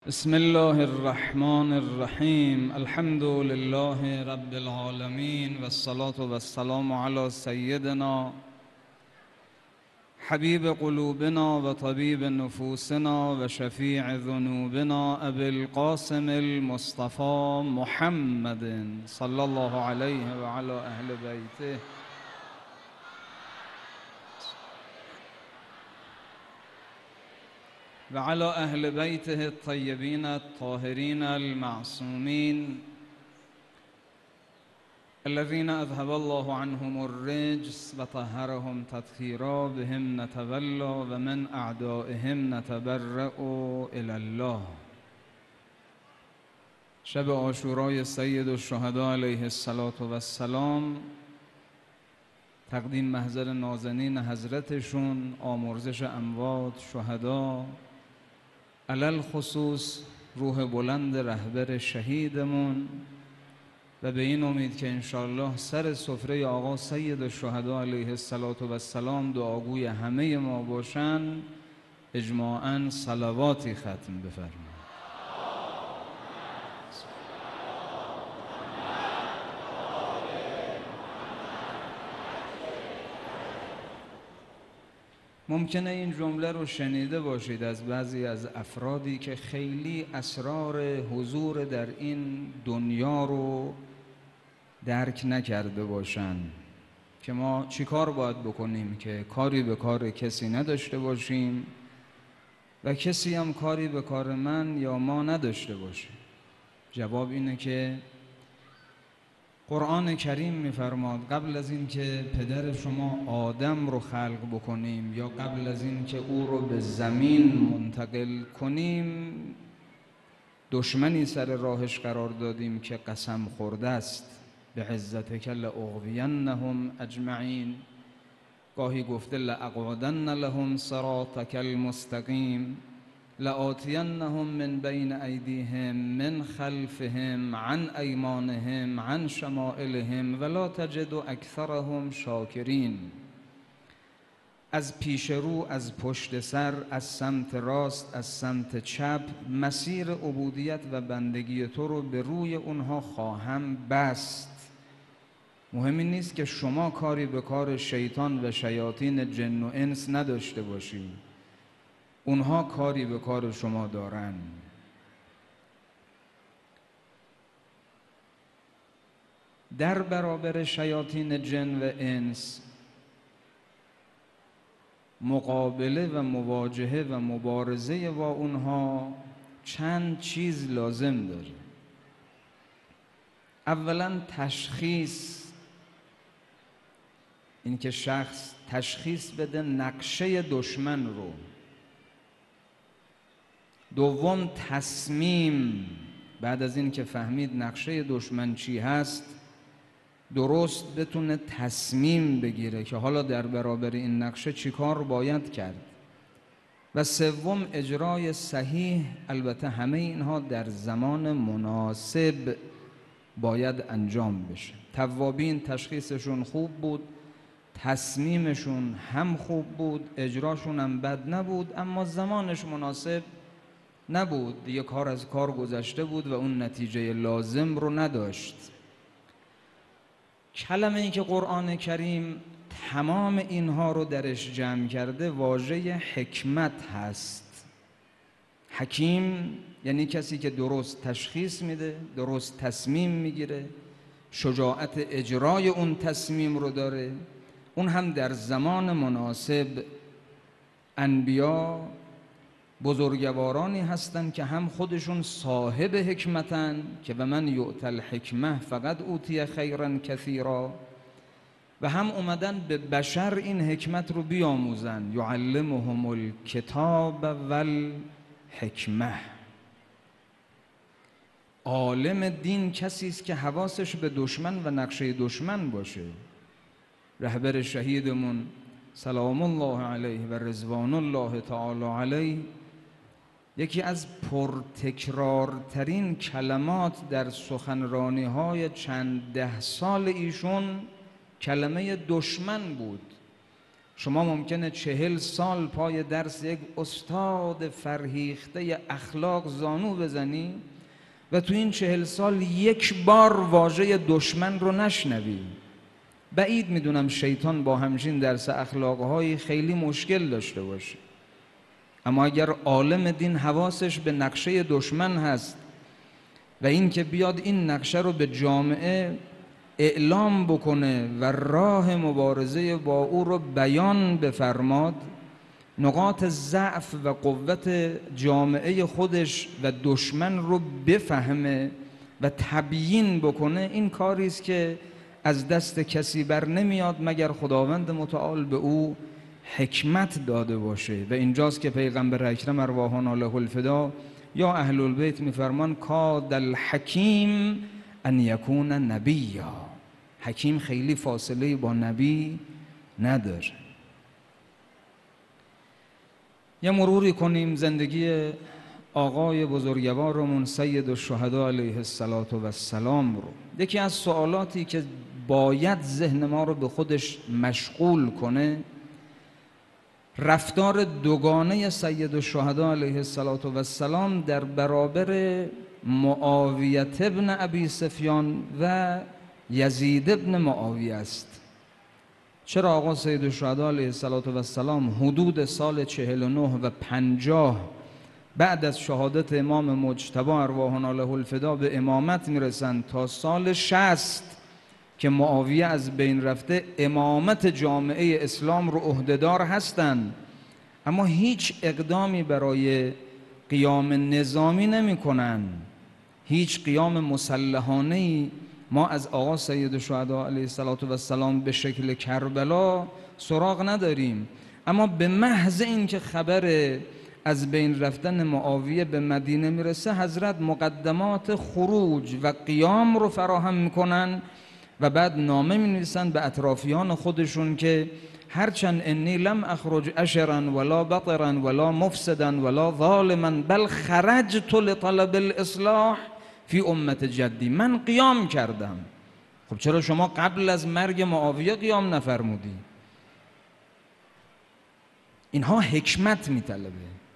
بسم الله الرحمن الرحیم. الحمد لله رب العالمین و الصلاة و السلام علی سیدنا حبیب قلوبنا و طبیب نفوسنا و شفیع ذنوبنا ابی القاسم المصطفى محمد صلی الله علیه و علی اهل بیته و علی اهل بیته الطیبین الطاهرین المعصومین الذين اذهب الله عنهم الرجس و طهرهم تطهیرا بهم نتولی و من اعدائهم نتبرأ الی الله. شب عاشورای سید الشهدا علیه السلام تقدیم محضر نازنین حضرتشون، آمرزش اموات شهدا، علل خصوص روح بلند رهبر شهیدمون، و به این امید که انشاءالله سر سفره آقا سید الشهدا علیه السلام دعاگوی همه ما باشن، اجماعاً صلواتی ختم بفرمایید. ممکنه این جمله رو شنیده باشید از بعضی از افرادی که خیلی اسرار حضور در این دنیا رو درک نکرده باشن که ما چی کار باید بکنیم که کاری به کار کسی نداشته باشیم و کسی هم کاری به کار من یا ما نداشته باشه. جواب اینه که قرآن کریم می‌فرماد قبل از این که پدر شما آدم رو خلق بکنیم یا قبل از این که او رو به زمین منتقل کنیم دشمنی سر راهش قرار دادیم که قسم خورده است بعزتک لأغوینهم اجمعین. گاهی گفته لأقعدن لهم صراطک المستقیم لآتینهم من بین ایدیهم من خلفهم عن ایمانهم عن شمائلهم ولا تجد اکثرهم شاکرین. از پیش رو، از پشت سر، از سمت راست، از سمت چپ مسیر عبودیت و بندگی تو رو به روی اونها خواهم بست. مهم این نیست که شما کاری به کار شیطان و شیاطین جن و انس نداشته باشید، اونها کاری به کار شما دارن. در برابر شیاطین جن و انس مقابله و مواجهه و مبارزه با اونها چند چیز لازم داره. اولا تشخیص، این که شخص تشخیص بده نقشه دشمن رو. دوم تصمیم، بعد از این که فهمید نقشه دشمن چی هست درست بتونه تصمیم بگیره که حالا در برابر این نقشه چی کار باید کرد. و سوم اجرای صحیح، البته همه اینها در زمان مناسب باید انجام بشه. توابین تشخیصشون خوب بود، تصمیمشون هم خوب بود، اجراشون هم بد نبود، اما زمانش مناسب نبود، دیگه کار از کار گذشته بود و اون نتیجه لازم رو نداشت. کلمه این که قرآن کریم تمام اینها رو درش جمع کرده واژه حکمت هست. حکیم یعنی کسی که درست تشخیص میده، درست تصمیم میگیره، شجاعت اجرای اون تصمیم رو داره، اون هم در زمان مناسب. انبیا بزرگوارانی هستند که هم خودشون صاحب حکمتن که و من یؤت الحکمه فقد اوتی خیرا کثیرا، و هم اومدن به بشر این حکمت رو بیاموزن. یعلمهم الکتاب والحکمه. عالم دین کسی است که حواسش به دشمن و نقشه دشمن باشه. رهبر شهیدمون سلام الله علیه و رضوان الله تعالی علیه یکی از پرتکرارترین کلمات در سخنرانی‌های چند ده سال ایشون کلمه دشمن بود. شما ممکنه 40 سال پای درس یک استاد فرهیخته اخلاق زانو بزنی و تو این 40 سال یک بار واژه دشمن رو نشنوی. بعید میدونم شیطان با همچین درس اخلاقهای خیلی مشکل داشته باشه. اما اگر عالم دین حواسش به نقشه دشمن هست و این که بیاد این نقشه رو به جامعه اعلام بکنه و راه مبارزه با او رو بیان بفرماد، نقاط ضعف و قوت جامعه خودش و دشمن رو بفهمه و تبیین بکنه، این کاری است که از دست کسی بر نمیاد مگر خداوند متعال به او حکمت داده باشه. و اینجاست که پیغمبر اکرم ارواحنا له الفدا یا اهل البیت میفرمان کاد الحکیم ان یکون نبیا. حکیم خیلی فاصله با نبی نداره. یه مروری کنیم زندگی آقای بزرگوارمون سید الشهدا علیه السلام رو. یکی از سوالاتی که باید ذهن ما رو به خودش مشغول کنه، رفتار دوگانه سید الشهدا علیه السلام در برابر معاویه ابن ابی سفیان و یزید ابن معاویه است. چرا آقا سید الشهدا علیه السلام حدود سال 49 و 50 بعد از شهادت امام مجتبی ارواحنا له الفدا به امامت میرسند تا سال 60 که معاویه از بین رفته امامت جامعه اسلام رو عهدهدار هستند، اما هیچ اقدامی برای قیام نظامی نمی کنن، هیچ قیام مسلحانه‌ای ما از آقا سید الشهدا علیه السلام به شکل کربلا سراغ نداریم. اما به محض اینکه خبر از بین رفتن معاویه به مدینه میرسه، حضرت مقدمات خروج و قیام رو فراهم میکنن و بعد نامه مینویسن به اطرافیان خودشون که هرچند انی لم اخرج اشرا ولا بطرا ولا مفسدا ولا ظالما بل خرجت لطلب الاصلاح فی امت جدی، من قیام کردم. خب چرا شما قبل از مرگ معاویه قیام نفرمودی؟ اینها حکمت میطلبه.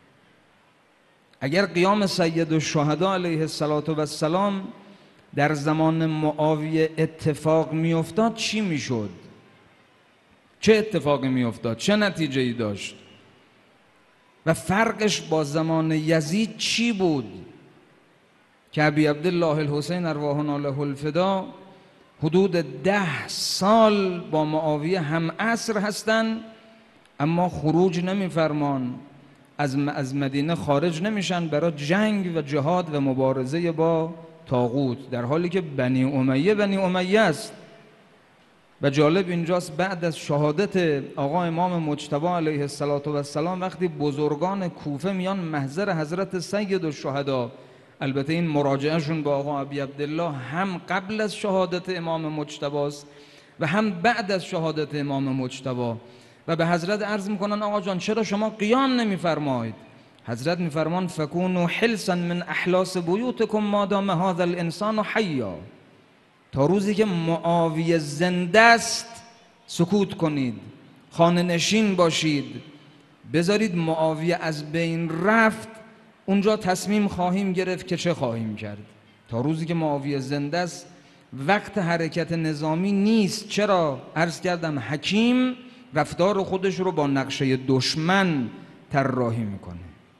اگر قیام سید الشهدا علیه السلام در زمان معاویه اتفاق میافتاد چی میشد؟ چه اتفاقی میافتاد؟ چه نتیجه ای داشت؟ و فرقش با زمان یزید چی بود که ابی عبدالله الحسین ارواحنا له الفدا حدود 10 سال با معاویه هم عصر هستند اما خروج نمیفرمان، از مدینه خارج نمیشن برای جنگ و جهاد و مبارزه با طاغوت، در حالی که بنی امیه است. و جالب اینجاست بعد از شهادت آقا امام مجتبی علیه السلام وقتی بزرگان کوفه میان محضر حضرت سید الشهدا، البته این مراجعهشون با آقا ابی عبدالله هم قبل از شهادت امام مجتبی است و هم بعد از شهادت امام مجتبی، و به حضرت عرض میکنن آقا جان چرا شما قیام نمیفرمایید؟ حضرت میفرمان فکونوا حلسا من احلاس بیوتکم ما دام هذا الانسان حیا، تا روزی که معاویه زنده است سکوت کنید، خانه نشین باشید، بذارید معاویه از بین رفت، اونجا تصمیم خواهیم گرفت که چه خواهیم کرد. تا روزی که معاویه زنده است وقت حرکت نظامی نیست. چرا؟ عرض کردم حکیم رفتار خودش رو با نقشه دشمن طراحی میکنه.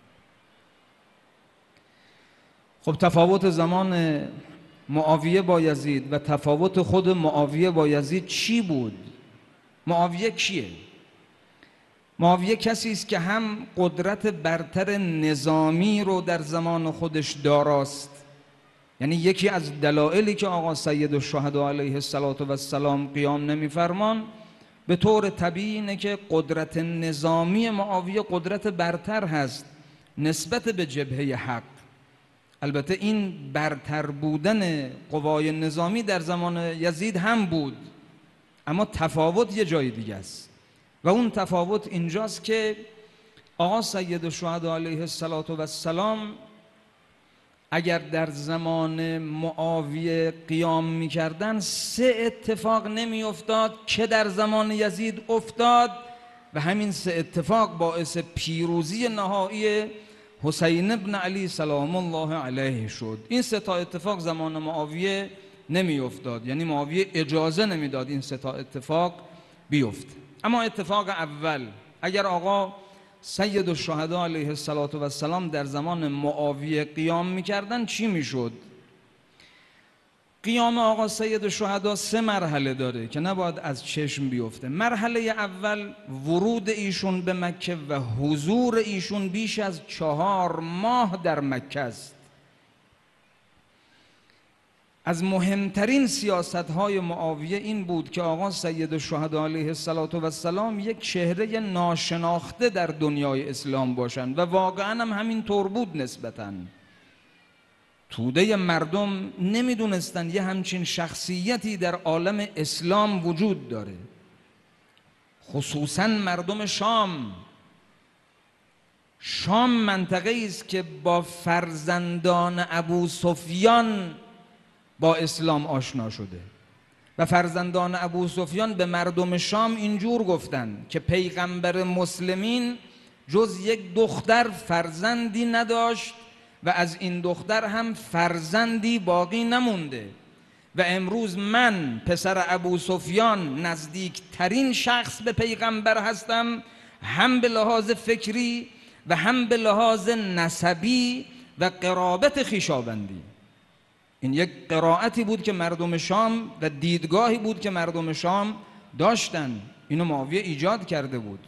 خب تفاوت زمان معاویه با یزید و تفاوت خود معاویه با یزید چی بود؟ معاویه کیه؟ معاویه کسی است که هم قدرت برتر نظامی رو در زمان خودش داراست. یعنی یکی از دلایلی که آقا سید الشهدا علیه السلام قیام نمیفرمان به طور طبیعی اینه که قدرت نظامی معاویه قدرت برتر هست نسبت به جبهه حق. البته این برتر بودن قوای نظامی در زمان یزید هم بود، اما تفاوت یه جای دیگه است و اون تفاوت اینجاست که آقا سید الشهدا علیه السلام اگر در زمان معاویه قیام می‌کردن 3 اتفاق نمی‌افتاد که در زمان یزید افتاد و همین سه اتفاق باعث پیروزی نهایی حسین ابن علی سلام الله علیه شد. این سه تا اتفاق زمان معاویه نمی افتاد، یعنی معاویه اجازه نمیداد این سه تا اتفاق بیفته. اما اتفاق اول، اگر آقا سید الشهدا علیه السلام در زمان معاویه قیام میکردن چی میشد؟ قیام آقا سید الشهدا 3 مرحله داره که نباید از چشم بیفته. مرحله اول ورود ایشون به مکه و حضور ایشون بیش از 4 ماه در مکه است. از مهمترین سیاست‌های معاویه این بود که آقا سید الشهدا علیه السلام یک چهره ناشناخته در دنیای اسلام باشند و واقعا هم همین طور بود. نسبتاً توده مردم نمیدونستن یه همچین شخصیتی در عالم اسلام وجود داره، خصوصاً مردم شام. شام منطقه است که با فرزندان ابو سفیان با اسلام آشنا شده و فرزندان ابو سفیان به مردم شام اینجور گفتن که پیغمبر مسلمین جز یک دختر فرزندی نداشت و از این دختر هم فرزندی باقی نمونده و امروز من پسر ابو سفیان نزدیک ترین شخص به پیغمبر هستم، هم به لحاظ فکری و هم به لحاظ نسبی و قرابت خویشاوندی. این یک قرائتی بود که مردم شام و دیدگاهی بود که مردم شام داشتن. اینو معاویه ایجاد کرده بود.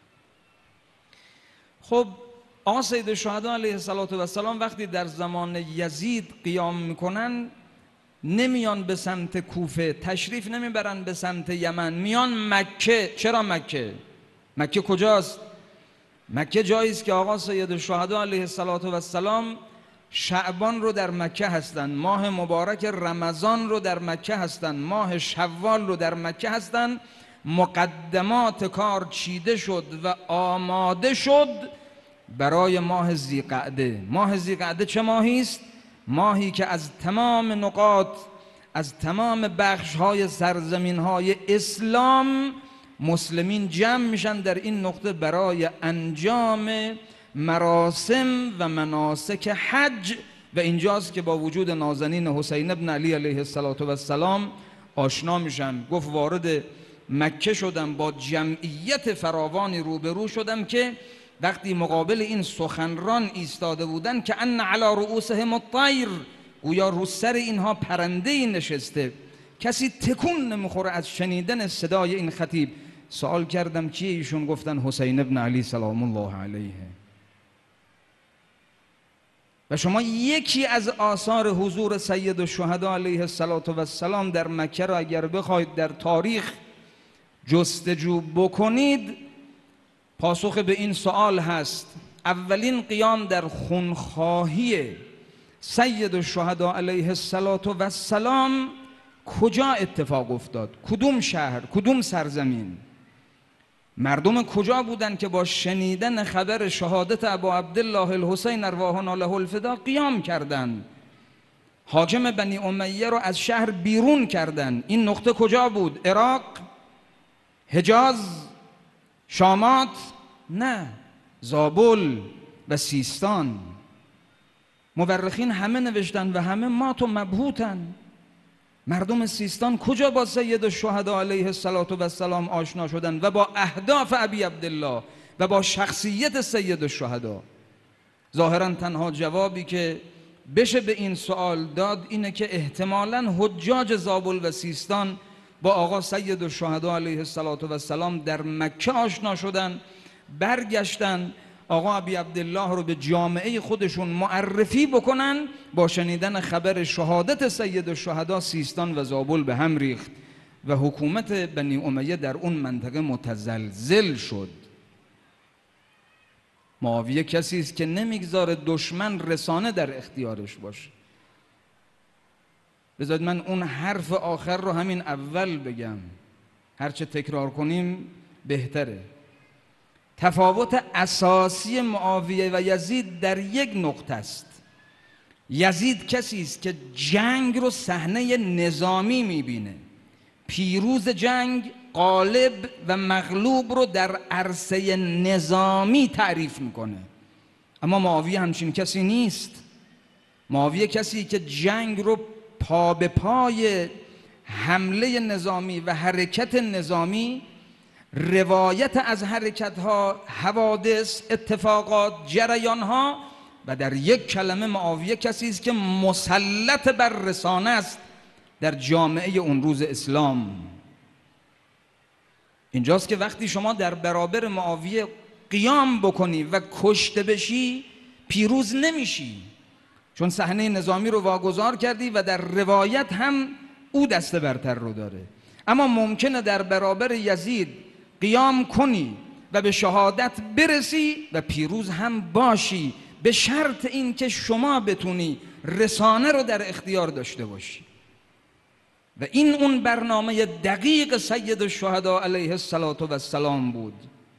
خب آقا سید الشهدا علیه السلام وقتی در زمان یزید قیام میکنن، نمیان به سمت کوفه، تشریف نمیبرن به سمت یمن، میان مکه. چرا مکه؟ مکه کجاست؟ مکه جایی است که آقا سید الشهدا علیه السلام شعبان رو در مکه هستن، ماه مبارک رمضان رو در مکه هستن، ماه شوال رو در مکه هستن. مقدمات کار چیده شد و آماده شد برای ماه ذی‌قعده. ماه ذی‌قعده چه ماهی است؟ ماهی که از تمام نقاط، از تمام بخش‌های سرزمین‌های اسلام مسلمین جمع میشن در این نقطه برای انجام مراسم و مناسک حج و اینجاست که با وجود نازنین حسین ابن علی علیه السلام آشنا میشن. گفت وارد مکه شدم، با جمعیت فراوانی روبرو شدم که وقتی مقابل این سخنران ایستاده بودن که ان علی رؤوسهم الطیر، گویا رو سر اینها پرنده‌ای نشسته، کسی تکون نمیخوره از شنیدن صدای این خطیب. سوال کردم کیه؟ ایشون گفتن حسین ابن علی سلام الله علیه. و شما یکی از آثار حضور سید الشهدا علیه السلام در مکه را اگر بخواید در تاریخ جستجو بکنید، پاسخ به این سوال هست: اولین قیام در خونخواهی سید الشهدا علیه السلام کجا اتفاق افتاد؟ کدوم شهر؟ کدوم سرزمین؟ مردم کجا بودن که با شنیدن خبر شهادت ابا عبدالله الحسین ارواحنا له الفدا قیام کردند؟ حاکم بنی امیه رو از شهر بیرون کردند. این نقطه کجا بود؟ عراق؟ حجاز؟ شامات؟ نه، زابل و سیستان. مورخین همه نوشتن و همه مات و مبهوتن. مردم سیستان کجا با سید الشهدا علیه السلام آشنا شدن و با اهداف ابی عبدالله و با شخصیت سید الشهدا؟ ظاهرا تنها جوابی که بشه به این سوال داد اینه که احتمالاً حجاج زابل و سیستان با آقا سید الشهدا علیه السلام در مکه آشنا شدن، برگشتن آقا ابی عبدالله رو به جامعه خودشون معرفی بکنن. با شنیدن خبر شهادت سید الشهدا سیستان و زابل به هم ریخت و حکومت بنی امیه در اون منطقه متزلزل شد. معاویه کسی است که نمیگذاره دشمن رسانه در اختیارش باشه. بذارید من اون حرف آخر رو همین اول بگم، هرچه تکرار کنیم بهتره. تفاوت اساسی معاویه و یزید در یک نقطه است. یزید کسی است که جنگ رو صحنه نظامی میبینه، پیروز جنگ غالب و مغلوب رو در عرصه نظامی تعریف میکنه. اما معاویه همچین کسی نیست. معاویه کسی که جنگ رو پا به پای حمله نظامی و حرکت نظامی، روایت از حرکت‌ها، حوادث، اتفاقات، جریان‌ها، و در یک کلمه معاویه کسی است که مسلط بر رسانه است در جامعه اون روز اسلام. اینجاست که وقتی شما در برابر معاویه قیام بکنی و کشته بشی پیروز نمیشی، چون صحنه نظامی رو واگذار کردی و در روایت هم او دست برتر رو داره. اما ممکنه در برابر یزید قیام کنی و به شهادت برسی و پیروز هم باشی، به شرط این که شما بتونی رسانه رو در اختیار داشته باشی. و این اون برنامه دقیق سید الشهدا علیه السلام بود.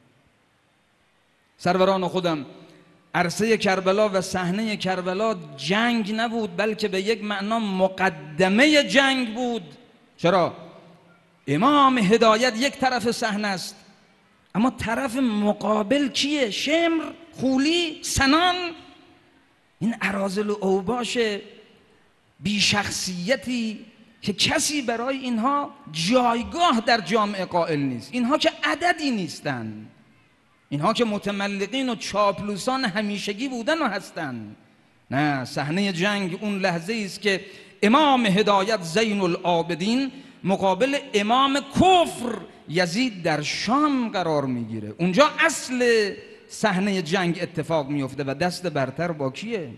سروران خودم، عرصه کربلا و صحنه کربلا جنگ نبود، بلکه به یک معنا مقدمه جنگ بود. چرا؟ امام هدایت یک طرف صحنه است، اما طرف مقابل کیه؟ شمر، خولی، سنان، این اراذل و اوباش بی شخصیتی که کسی برای اینها جایگاه در جامعه قائل نیست. اینها که عددی نیستن، اینها که متملقین و چاپلوسان همیشگی بودن و هستن. نه، صحنه جنگ اون لحظه است که امام هدایت زین العابدین مقابل امام کفر یزید در شام قرار میگیره. اونجا اصل صحنه جنگ اتفاق میفته و دست برتر با کیه؟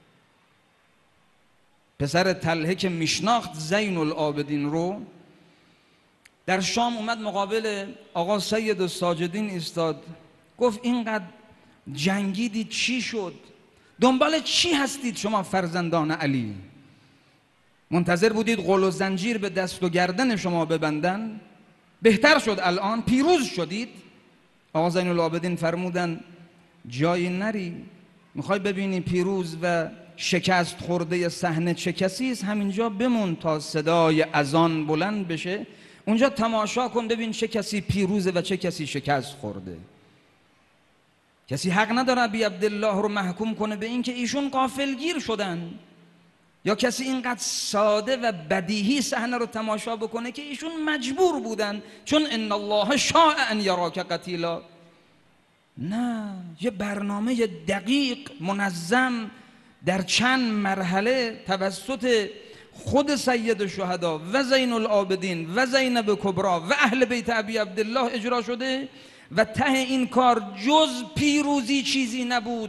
پسر طلحه که میشناخت زین العابدین رو، در شام اومد مقابل آقا سید الساجدین ایستاد، گفت اینقدر جنگیدید، چی شد؟ دنبال چی هستید شما فرزندان علی؟ منتظر بودید غل و زنجیر به دست و گردن شما ببندن؟ بهتر شد الان پیروز شدید. آقا زین العابدین فرمودن جایی نری، میخوای ببینی پیروز و شکست خورده صحنه چه کسی است؟ همینجا بمون تا صدای اذان بلند بشه، اونجا تماشا کن ببین چه کسی پیروزه و چه کسی شکست خورده. کسی حق نداره ابی عبدالله رو محکوم کنه به این که ایشون غافلگیر شدن، یا کسی اینقدر ساده و بدیهی صحنه رو تماشا بکنه که ایشون مجبور بودن چون ان الله شاء ان یراک قتیلا. نه، یه برنامه دقیق منظم در چند مرحله توسط خود سید الشهدا و زین العابدین و زینب کبرا و اهل بیت ابی عبدالله اجرا شده و ته این کار جز پیروزی چیزی نبود.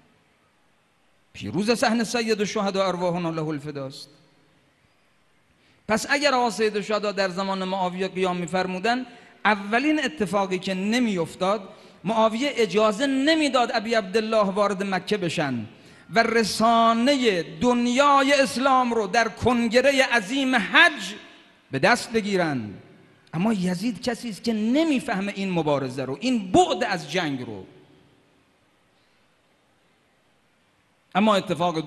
پیروز صحنه سید الشهدا ارواحنا له الفداست. پس اگر آقا سید الشهدا در زمان معاویه قیام می‌فرمودن، اولین اتفاقی که نمی‌افتاد، معاویه اجازه نمیداد ابی عبدالله وارد مکه بشن و رسانه دنیای اسلام رو در کنگره عظیم حج به دست بگیرن. اما یزید کسی است که نمیفهمه این مبارزه رو، این بعد از جنگ رو. اما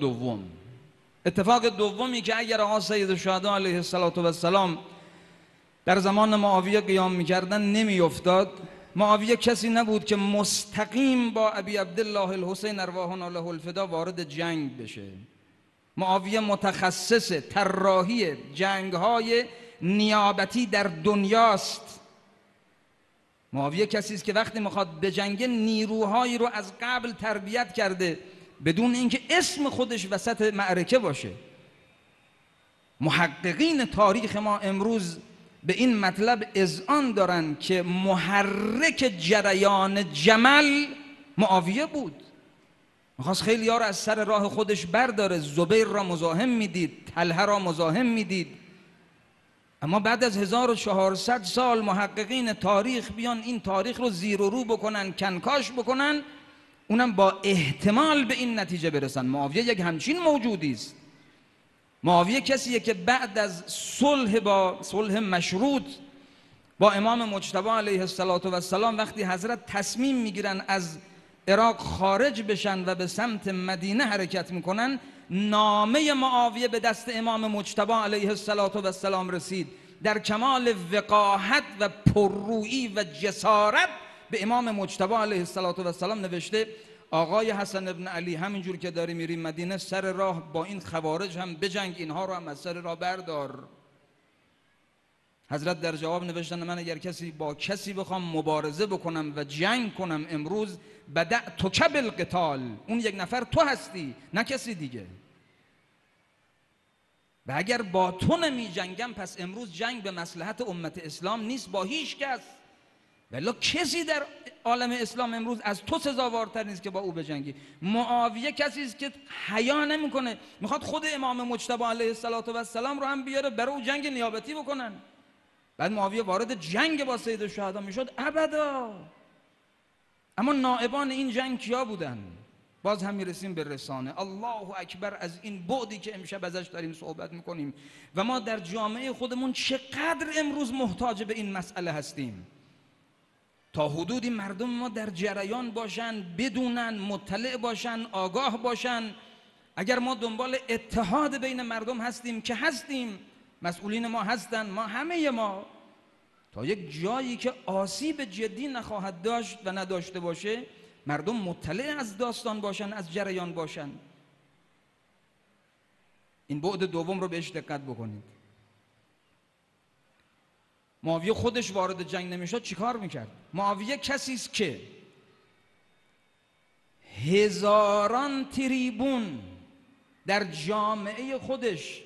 اتفاق دومی که اگر آقا سید الشهدا علیه السلام در زمان معاویه قیام میکردن نمیافتاد. معاویه کسی نبود که مستقیم با ابی عبدالله الحسین ارواحنا له الفدا وارد جنگ بشه. معاویه متخصص طراحی جنگ‌های نیابتی در دنیاست. معاویه کسی است که وقتی میخواد به جنگ نیروهایی رو از قبل تربیت کرده بدون اینکه اسم خودش وسط معرکه باشه. محققین تاریخ ما امروز به این مطلب اذعان دارن که محرک جریان جمل معاویه بود. میخواست خیلی ها رو از سر راه خودش برداره. زبیر را مزاحم میدید، طلحه را مزاحم میدید. اما بعد از 1400 سال محققین تاریخ بیان این تاریخ رو زیر و رو بکنن، کنکاش بکنن، اونم با احتمال به این نتیجه برسن معاویه یک همچین موجودی است. معاویه کسیه که بعد از صلح مشروط با امام مجتبی علیه السلام وقتی حضرت تصمیم میگیرن از عراق خارج بشن و به سمت مدینه حرکت میکنن، نامه معاویه به دست امام مجتبی علیه السلام رسید در کمال وقاحت و پررویی و جسارت به امام مجتبی علیه السلام نوشته آقای حسن ابن علی همینجور که داری میری مدینه سر راه با این خوارج هم بجنگ، اینها رو هم از سر راه بردار. حضرت در جواب نوشتن من اگر با کسی بخوام مبارزه بکنم و جنگ کنم امروز بدأتک بالقتال، اون یک نفر تو هستی نه کسی دیگه، و اگر با تو نمی جنگم پس امروز جنگ به مصلحت امت اسلام نیست با هیچ کس، ولی کسی در عالم اسلام امروز از تو سزاوارتر نیست که با او بجنگی. معاویه کسی است که حیا نمیکنه، میخواد خود امام مجتبی علیه السلام رو هم بیاره برای او جنگ نیابتی بکنن. بعد معاویه وارد جنگ با سید الشهدا میشد؟ ابدا. اما نائبان این جنگ کیا بودن؟ باز هم میرسیم به رسانه. الله اکبر از این بعدی که امشب ازش داریم صحبت میکنیم و ما در جامعه خودمون چقدر امروز محتاج به این مسئله هستیم. تا حدودی مردم ما در جریان باشن، بدونن، مطلع باشن، آگاه باشن. اگر ما دنبال اتحاد بین مردم هستیم که هستیم، مسئولین ما هستن، ما همه ما، تا یک جایی که آسیب جدی نخواهد داشت و نداشته باشه، مردم مطلع از داستان باشن، از جریان باشن. این بعد دوم رو بهش دقت بکنید. معاویه خودش وارد جنگ نمیشد چیکار میکرد؟ معاویه کسی است که هزاران تریبون در جامعه خودش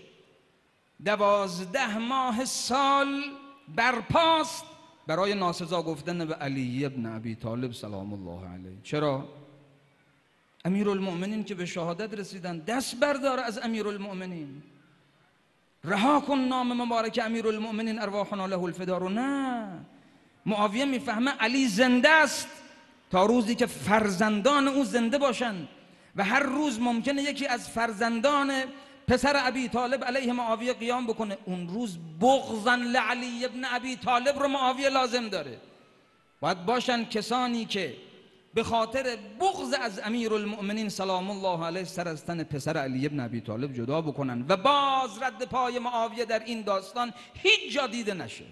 12 ماه سال برپاست برای ناسزا گفتن به علی ابن ابی طالب سلام الله علیه. چرا؟ امیرالمؤمنین که به شهادت رسیدن، دست بردار از امیرالمؤمنین، رها کن نام مبارک امیرالمؤمنین ارواحنا له الفدا رو. نه، معاویه میفهمه علی زنده است تا روزی که فرزندان او زنده باشن و هر روز ممکنه یکی از فرزندان پسر ابی طالب علیه معاویه قیام بکنه. اون روز بغضاً لعلی ابن ابی طالب رو معاویه لازم داره. باید باشن کسانی که به خاطر بغض از امیرالمؤمنین سلام الله علیه سر از تن پسر علی ابن ابی طالب جدا بکنن و باز رد پای معاویه در این داستان هیچ جا دیده نشه.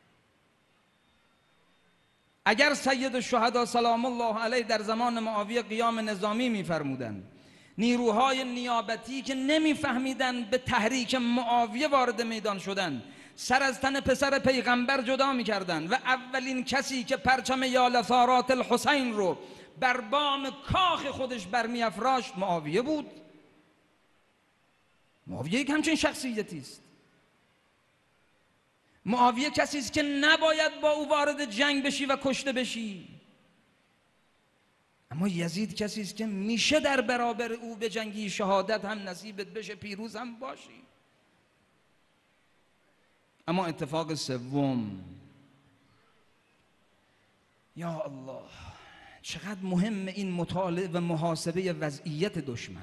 اگر سید الشهدا سلام الله علیه در زمان معاویه قیام نظامی می‌فرمودند، نیروهای نیابتی که نمیفهمیدن به تحریک معاویه وارد میدان شدن، سر از تن پسر پیغمبر جدا میکردن و اولین کسی که پرچم یا لثارات الحسین رو بر بام کاخ خودش برمیافراشت معاویه بود. معاویه یک همچین شخصیتی است. معاویه کسی است که نباید با او وارد جنگ بشی و کشته بشی. اما یزید کسی است که میشه در برابر او به جنگی، شهادت هم نصیبت بشه، پیروز هم باشی. اما اتفاق سوم، یا الله چقدر مهم این مطالعه و محاسبه وضعیت دشمن.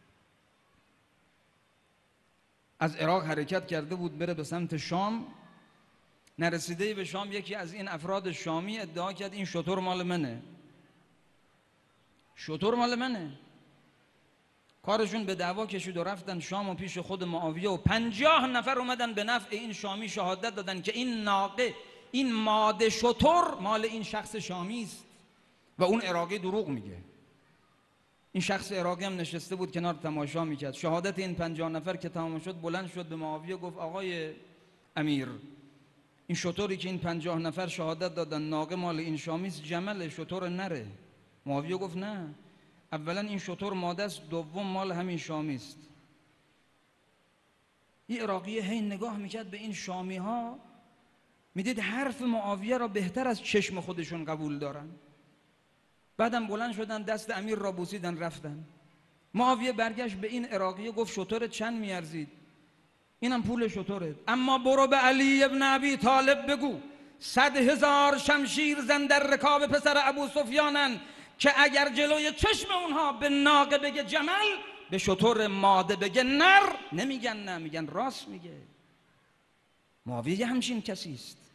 از عراق حرکت کرده بود بره به سمت شام، نرسیده به شام یکی از این افراد شامی ادعا کرد این شتر مال منه، شتر مال منه. کارشون به دعوا کشید و رفتن شام و پیش خود معاویه و 50 نفر اومدن به نفع این شامی شهادت دادن که این ناقه، این ماده شتر مال این شخص شامی است و اون عراقی دروغ میگه. این شخص عراقی هم نشسته بود کنار تماشا میکرد. شهادت این 50 نفر که تمام شد بلند شد به معاویه گفت آقای امیر، این شتری که این 50 نفر شهادت دادن ناقه مال این شامی است، جمل شتر نره. معاویه گفت نه، اولا این شتر ماده است، دوم مال همین شامی است. این عراقی هی نگاه میکرد به این شامی ها، میدید حرف معاویه را بهتر از چشم خودشون قبول دارن. بعدم بلند شدن دست امیر را بوسیدن رفتن. معاویه برگشت به این عراقی گفت شتر چند میارزید؟ اینم پول شتره، اما برو به علی ابن ابی طالب بگو 100,000 شمشیر زن در رکاب پسر ابو سفیانن که اگر جلوی چشم اونها به ناقه بگه جمل، به شتر ماده بگه نر، نمیگن نه، میگن راست میگه. معاویه همچین کسی است.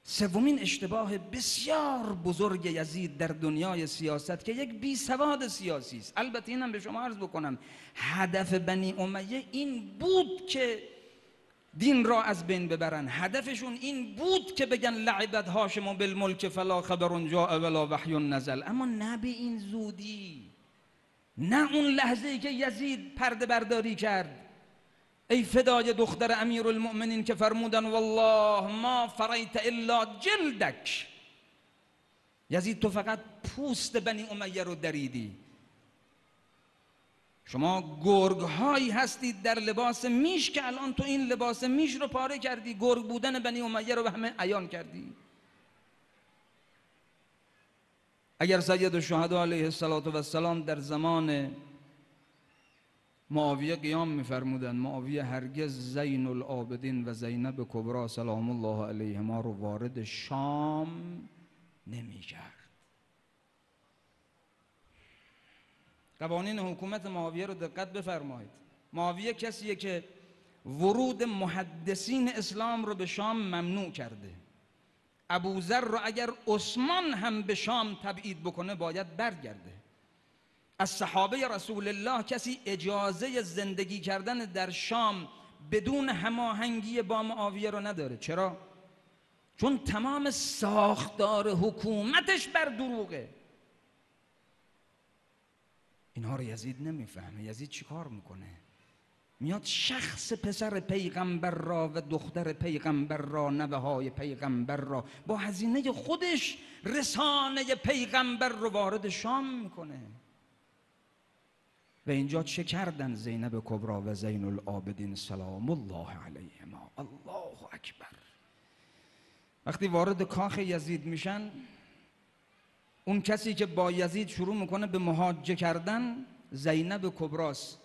سومین اشتباه بسیار بزرگ یزید در دنیای سیاست که یک بیسواد سیاسی است. البته اینم به شما عرض بکنم هدف بنی امیه این بود که دین را از بین ببرن، هدفشون این بود که بگن لعبت هاشم بالملک فلا خبر جاء ولا وحی نزل، اما نه به این زودی، نه اون لحظه‌ای که یزید پرده برداری کرد. ای فدای دختر امیرالمؤمنین که فرمودن والله ما فریت الا جلدک، یزید تو فقط پوست بنی امیه رو دریدی. شما گرگ هایی هستید در لباس میش که الان تو این لباس میش رو پاره کردی، گرگ بودن بنی امیه رو به همه عیان کردی. اگر سید الشهدا علیه السلام در زمان معاویه قیام می‌فرمودند، معاویه هرگز زین العابدین و زینب کبری سلام الله علیهما رو وارد شام نمی‌کرد. قوانین حکومت معاویه رو دقت بفرمایید. معاویه کسیه که ورود محدثین اسلام رو به شام ممنوع کرده. ابوذر رو اگر عثمان هم به شام تبعید بکنه باید برگرده. از صحابه رسول الله کسی اجازه زندگی کردن در شام بدون هماهنگی با معاویه رو نداره. چرا؟ چون تمام ساختار حکومتش بر دروغه. اینها رو یزید نمیفهمه. یزید چی کار میکنه؟ میاد شخص پسر پیغمبر را و دختر پیغمبر را، نوه های پیغمبر را با هزینه خودش رسانه پیغمبر رو وارد شام میکنه. و اینجا چه کردن زینب کبری و زین العابدین سلام الله علیهما؟ الله اکبر. وقتی وارد کاخ یزید میشن، اون کسی که با یزید شروع میکنه به محاجه کردن زینب کبراست.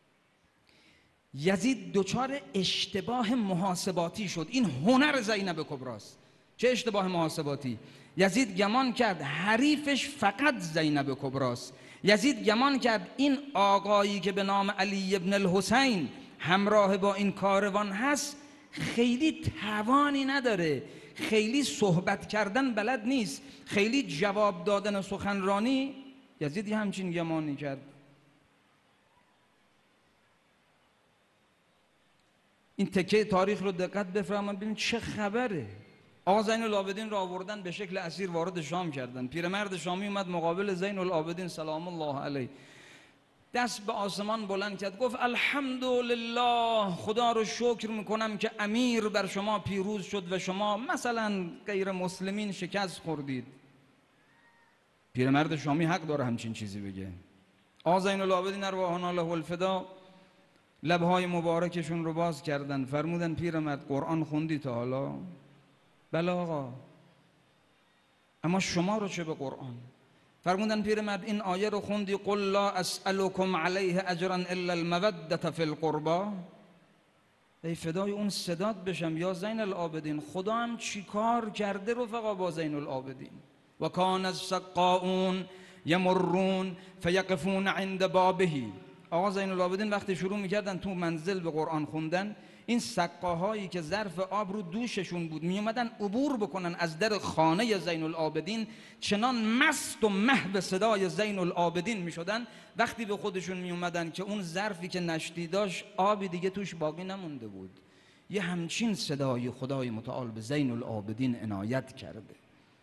یزید دچار اشتباه محاسباتی شد. این هنر زینب کبراست. چه اشتباه محاسباتی؟ یزید گمان کرد حریفش فقط زینب کبراست. یزید گمان کرد این آقایی که به نام علی ابن الحسین همراه با این کاروان هست خیلی توانی نداره، خیلی صحبت کردن بلد نیست، خیلی جواب دادن سخنرانی. یزید همچین گمانی کرد. این تکه تاریخ رو دقت بفرمایید ببینید چه خبره. آقا زین العابدین را آوردن به شکل اسیر وارد شام کردن. پیرمرد شامی اومد مقابل زین العابدین سلام الله علیه، دست به آسمان بلند کرد، گفت الحمدلله، خدا رو شکر میکنم که امیر بر شما پیروز شد و شما مثلا غیر مسلمین شکست خوردید. پیرمرد شامی حق داره همچین چیزی بگه. آقا زین العابدین ارواحنا له الفدا لبهای مبارکشون رو باز کردن، فرمودن پیرمرد قرآن خوندی تا حالا؟ بله آقا. اما شما رو چه به قرآن؟ فرمودن پیرمرد این آیه رو خوندی قل لا اسألكم علیه اجرا الا المودة فی القربا؟ ای فدای اون صدات بشم یا زین العابدین، خدا هم چی کار کرده رفقا با زین العابدین؟ و کان السقاؤون یمرون فیقفون عند بابه. آقا زین العابدین وقتی شروع میکردن تو منزل به قرآن خوندن، این سقاهایی که ظرف آب رو دوششون بود میومدن عبور بکنن از در خانه زین العابدین، چنان مست و محو صدای زین العابدین میشدن وقتی به خودشون میومدن که اون ظرفی که نشتی داشت آبی دیگه توش باقی نمونده بود. یه همچین صدای خدای متعال به زین العابدین عنایت کرده.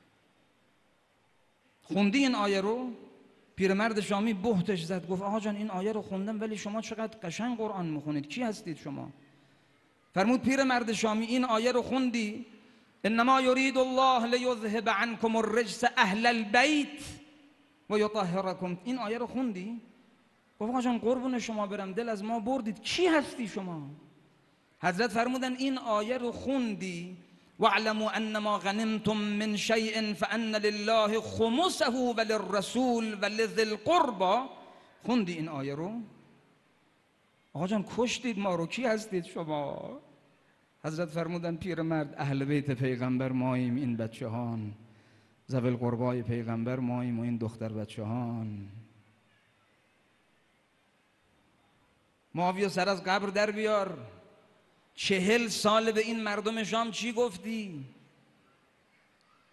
خوندی این آیه رو؟ پیرمرد شامی بهتش زد، گفت آقا جان این آیه رو خوندم ولی شما چقدر قشنگ قرآن میخونید، کی هستید شما؟ فرمود پیرمرد شامی این آیه رو خوندی؟ انما یرید الله لیذهب عنکم الرجس اهل البیت و یطهرکم. این آیه رو خوندی؟ گفت آقا جان قربون شما برم، دل از ما بردید، کی هستی شما؟ حضرت فرمودن این آیه رو خوندی؟ واعلموا انما غنمتم من شیء فان لله خمسه وللرسول ولذی القربى. خوندی این آیه رو؟ آقا جان کشتید ما رو، کی هستید شما؟ حضرت فرمودن پیرمرد اهل بیت پیغمبر ماییم، این بچه‌هان ذوی القربای پیغمبر ماییم و این دختر بچه‌هان. معاویه سر از قبر در بیار، 40 سال به این مردم شام چی گفتی؟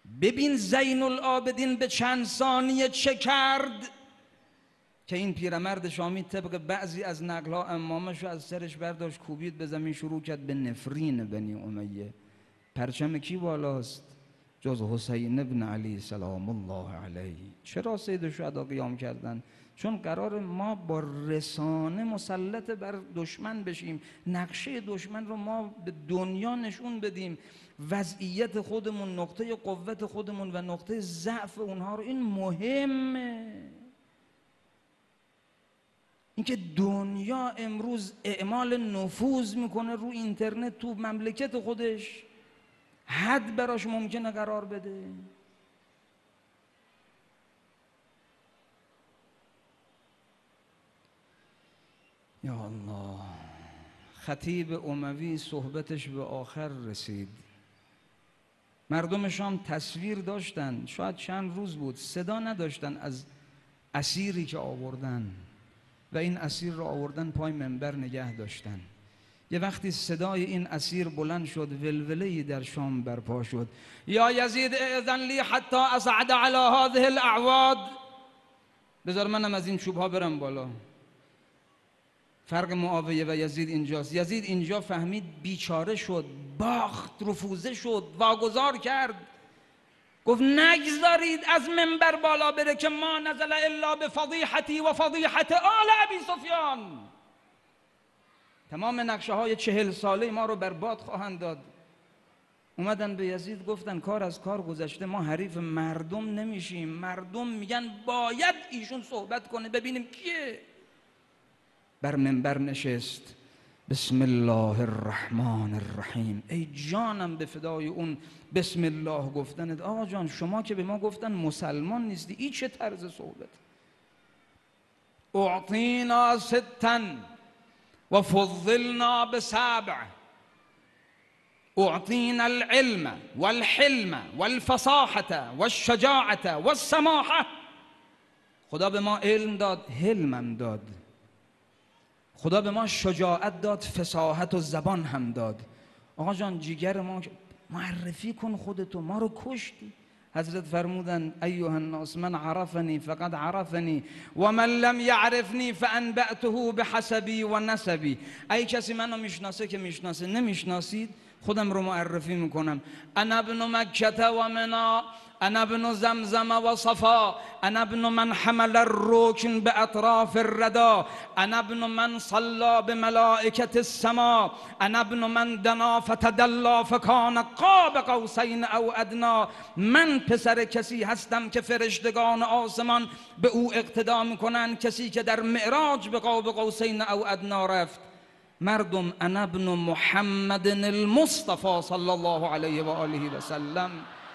ببین زین العابدین به چند ثانیه چه کرد که این پیرمرد شامی طبق بعضی از نقل‌ها امامش از سرش برداشت کوبید به زمین، شروع کرد به نفرین بنی امیه. پرچم کی بالاست جز حسین ابن علی سلام الله علیه. چرا سید شهدا قیام کردن؟ چون قرار ما با رسانه مسلط بر دشمن بشیم، نقشه دشمن رو ما به دنیا نشون بدیم، وضعیت خودمون، نقطه قوت خودمون و نقطه ضعف اونها رو. این مهمه. اینکه دنیا امروز اعمال نفوذ میکنه رو اینترنت تو مملکت خودش، حد براش ممکنه قرار بده. یا الله. خطیب اموی صحبتش به آخر رسید. مردم شام تصویر داشتن، شاید چند روز بود، صدا نداشتن از اسیری که آوردن و این اسیر رو آوردن پای منبر نگه داشتن. یه وقتی صدای این اسیر بلند شد، ولوله‌ای در شام برپا شد. یا یزید اذن لی حتی اصعد علی هذه الاعواد، بذار منم از این چوب‌ها برم بالا. فرق معاویه و یزید اینجاست. یزید اینجا فهمید بیچاره شد، باخت، رفوزه شد، واگذار کرد، گفت نگذارید از منبر بالا بره که ما نزل الا بفضیحتی و فضیحت آل ابی سفیان. تمام نقشه های 40 ساله ما رو برباد خواهند داد. اومدن به یزید گفتن کار از کار گذشته، ما حریف مردم نمیشیم، مردم میگن باید ایشون صحبت کنه، ببینیم کیه. بر منبر نشست، بسم الله الرحمن الرحیم. ای جانم به فدای اون بسم الله گفتنت. آقا جان شما که به ما گفتن مسلمان نیستی، این چه طرز صحبت؟ اعطینا ستا و فضلنا بسبع، اعطینا العلم والحلم والفصاحة والشجاعة والسماحة. خدا به ما علم داد، حلمم داد. خدا به ما شجاعت داد، فصاحت و زبان هم داد. آقا جان جیگر ما معرفی کن خودتو، ما رو کشتی. حضرت فرمودن ایها الناس من عرفنی فقد عرفنی و من لم یعرفنی فانبأته بحسبی و نسبی. ای کسی منو میشناسه که میشناسه، نمیشناسید خودم رو معرفی میکنم. انا ابن مکه و منا، انا ابن زمزم و صفا، انا ابن من حمل الرکن باطراف الردا، انا ابن من صلى بملائکة السما، انا ابن من دنا فتدلا فکان قاب قوسین او ادنا. من پسر کسی هستم که فرشتگان آسمان به او اقتدا میکنند، کسی که در معراج به قاب قوسین او ادنا رفت. مردم انا ابن محمد المصطفى صلی الله علیه و آله و سلم.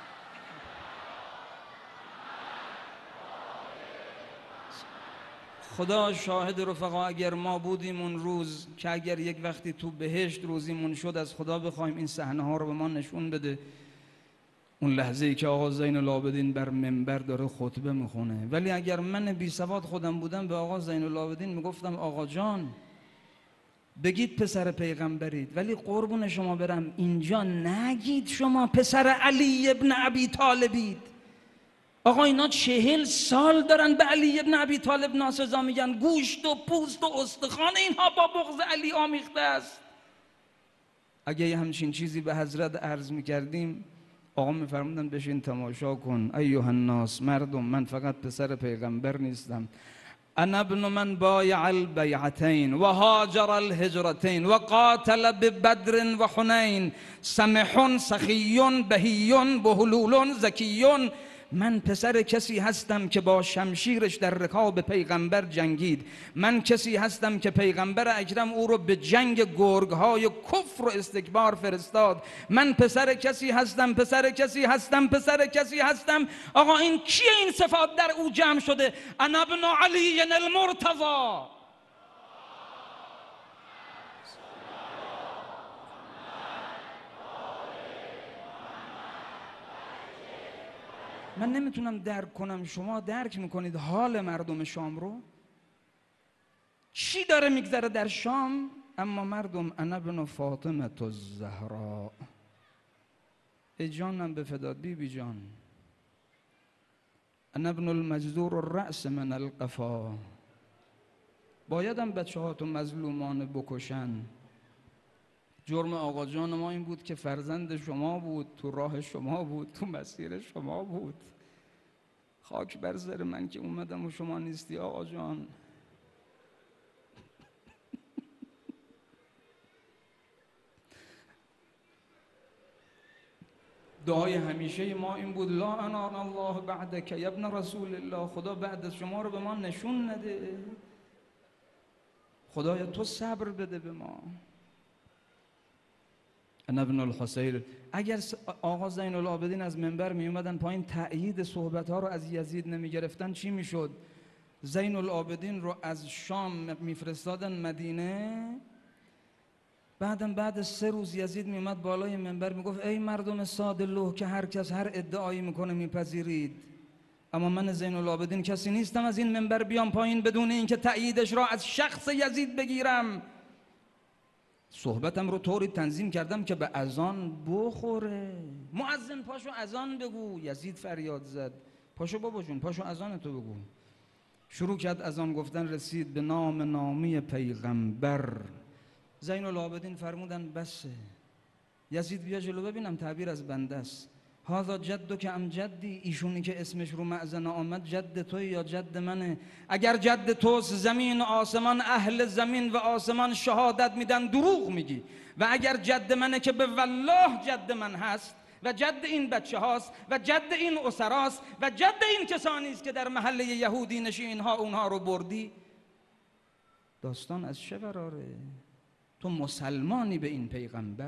خدا شاهد رفقا، اگر ما بودیم اون روز، که اگر یک وقتی تو بهشت روزیمون شد، از خدا بخوایم این صحنه ها رو به ما نشون بده. اون لحظه ای که آقا زین العابدین بر منبر داره خطبه میخونه. ولی اگر من بی سواد خودم بودم به آقا زین العابدین میگفتم آقا جان بگید پسر پیغمبرید، ولی قربون شما برم اینجا نگید شما پسر علی ابن ابی طالبید. آقا اینا 40 سال دارن به علی ابن ابی طالب ناسزا میگن، گوشت و پوست و استخوان اینها با بغض علی آمیخته است. اگه یه همچین چیزی به حضرت عرض میکردیم، آقا میفرمودن بشین تماشا کن. ایها الناس، مردم، من فقط پسر پیغمبر نیستم. انا ابن من بایع البیعتین و هاجر الهجرتین و قاتل ببدر و حنین، سمح سخی بهی بهلول ذکی. من پسر کسی هستم که با شمشیرش در رکاب پیغمبر جنگید. من کسی هستم که پیغمبر اکرم او رو به جنگ گرگهای کفر و استکبار فرستاد. من پسر کسی هستم، پسر کسی هستم، پسر کسی هستم. آقا این کیه این صفات در او جمع شده؟ انا ابن علی المرتضی. من نمیتونم درک کنم، شما درک میکنید حال مردم شام رو؟ چی داره میگذره در شام؟ اما مردم انا ابن فاطمه الزهراء. ای جانم به فدات، بی بی جان انا ابن المجذور الرأس من القفا. بایدم بچه ها تو مظلومان بکشن. جرم آقا جان ما این بود که فرزند شما بود، تو راه شما بود، تو مسیر شما بود. خاک بر سر من که اومدم و شما نیستی آقا جان. دعای همیشه ما این بود لا انار الله بعدک یا ابن رسول الله. خدا بعد از شما رو به ما نشون نده. خدایا تو صبر بده به ما. انا ابن الحسین. اگر آقا زین العابدین از منبر می اومدن پایین تأیید صحبت ها رو از یزید نمی گرفتن چی می شد؟ زین العابدین رو از شام میفرستادن مدینه. بعد 3 روز یزید می اومد بالای منبر می گفت ای مردم ساده لوح که هر کس هر ادعایی میکنه میپذیرید، اما من زین العابدین کسی نیستم از این منبر بیام پایین بدون اینکه تأییدش را از شخص یزید بگیرم. صحبتم رو طوری تنظیم کردم که به اذان بخوره. مؤذن پاشو اذان بگو. یزید فریاد زد پاشو بابا جون، پاشو اذان تو بگو. شروع کرد اذان گفتن، رسید به نام نامی پیغمبر. زین العابدین فرمودن بسه. یزید بیا جلو ببینم تعبیر از بنده است. هذا جدو که ام جدی. ایشونی که اسمش رو مأذن آمد جد توی یا جد منه؟ اگر جد توست زمین و آسمان، اهل زمین و آسمان شهادت میدن دروغ میگی. و اگر جد منه که به والله جد من هست و جد این بچه هاست و جد این اسراست و جد این کسانی است که در محله یهودی نشین ها اونها رو بردی. داستان از چه قراره؟ تو مسلمانی به این پیغمبر؟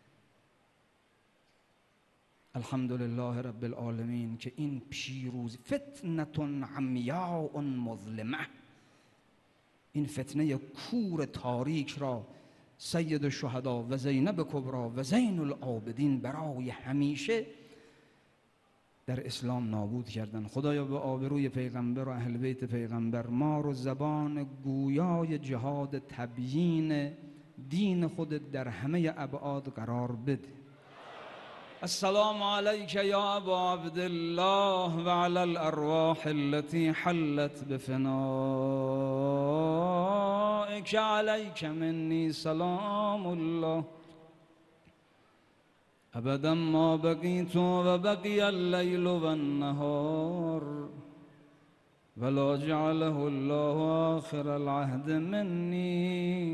الحمدلله رب العالمین که این پیروزی فتنة عمیاء مظلمه، این فتنه کور تاریک را سید الشهدا و زینب کبری و زین العابدین برای همیشه در اسلام نابود کردن. خدایا به آبروی پیغمبر و اهل بیت پیغمبر ما رو زبان گویای جهاد تبیین دین خودت در همه ابعاد قرار بده. السلام علیک یا ابا عبدالله و علی الارواح التي حلت بفنائک علیک منی سلام الله ابدا ما بقیت و بقی اللیل و النهار ولا جعله الله آخر العهد منی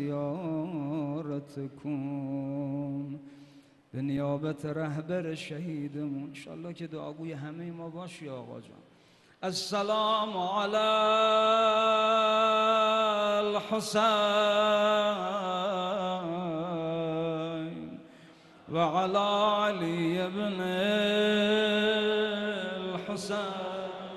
لزیارتکم. به نیابت رهبر شهیدمون انشالله که دعاگوی همه ما باشی آقا جان. السلام علی الحسین و علی علی ابن الحسین.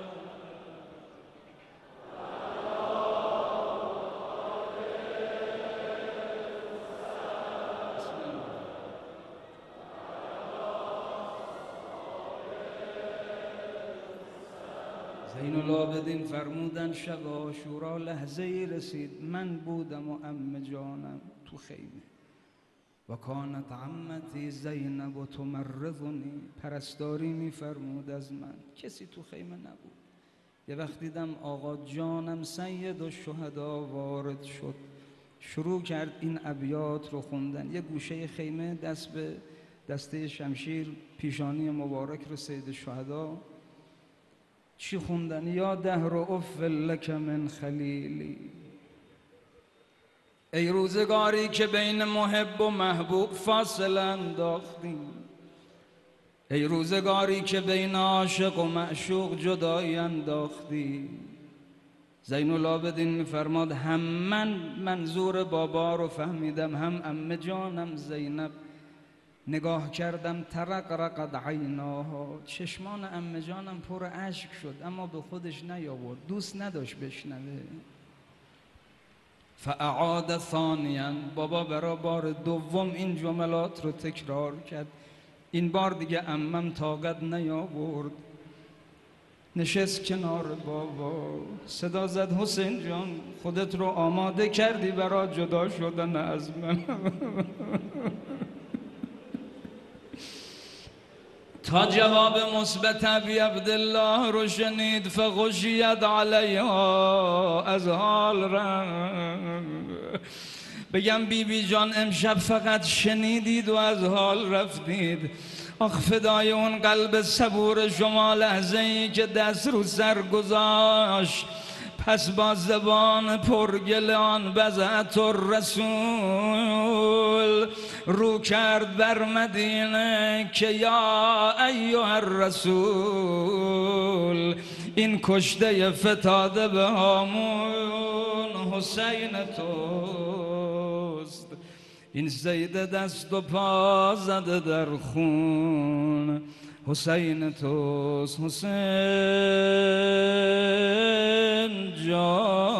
زین العابدین فرمودن شب عاشورا لحظه ای رسید من بودم و عمه جانم تو خیمه و کانت عمتی زینب و تمرضنی، پرستاری میفرمود از من، کسی تو خیمه نبود. یه وقت دیدم آقا جانم سید الشهدا وارد شد، شروع کرد این ابیات رو خوندن. یه گوشه خیمه دست به دسته شمشیر پیشانی مبارک رو سید الشهدا چی خوندن؟ یا دهر اف لک من خلیلی. ای روزگاری که بین محب و محبوب فاصله انداختی، ای روزگاری که بین عاشق و معشوق جدایی انداختی. زین العابدین میفرماد هم من منظور بابا رو فهمیدم، هم عمه جانم زینب. نگاه کردم ترقرقت عیناها، چشمان عمه جانم پر اشک شد اما به خودش نیاورد، دوست نداشت بشنوه. فاعاد ثانیا، بابا برای بار دوم این جملات رو تکرار کرد. این بار دیگه عمم طاقت نیاورد، نشست کنار بابا، صدا زد حسین جان خودت رو آماده کردی برای جدا شدن از من؟ تا جواب مثبت ابی عبدالله رو شنید فغشیت علیها، از حال رفت. بگم بی جان امشب فقط شنیدید و از حال رفتید. آخ فدای اون قلب صبور شما لحظه ای که دست رو سر گذاشت، پس با زبان پرگل آن بضعت الرسول رو کرد بر مدینه که یا ایها الرسول، این کشته فتاده به هامون حسین توست، این زید دست و پا زده در خون حسین توست. حسین جان